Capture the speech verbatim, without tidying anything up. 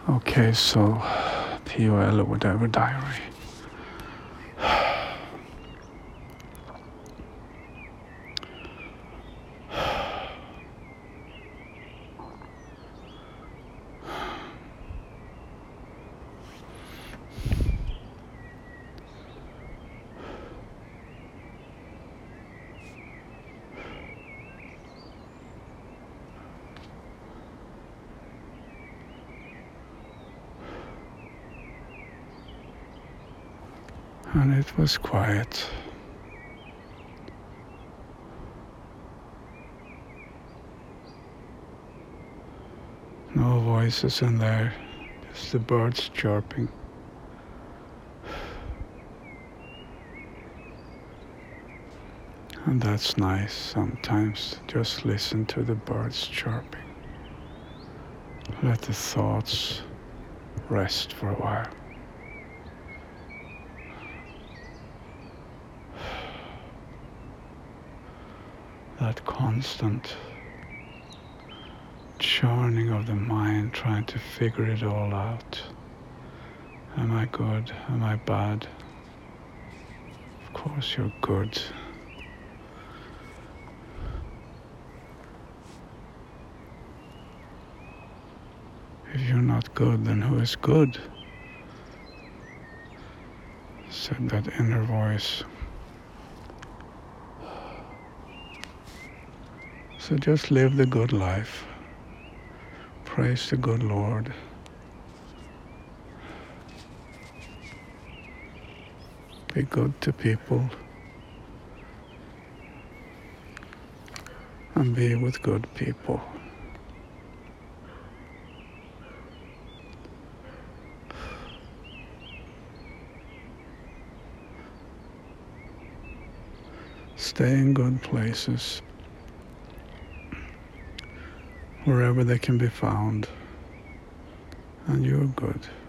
Okay, so T O L or whatever diary. And it was quiet. No voices in there, just the birds chirping. And that's nice sometimes, just listen to the birds chirping. Let the thoughts rest for a while. That constant churning of the mind, trying to figure it all out. Am I good? Am I bad? Of course you're good. If you're not good, then who is good? Said that inner voice. So just live the good life. Praise the good Lord. Be good to people. And be with good people. Stay in good places, wherever they can be found, and you're good.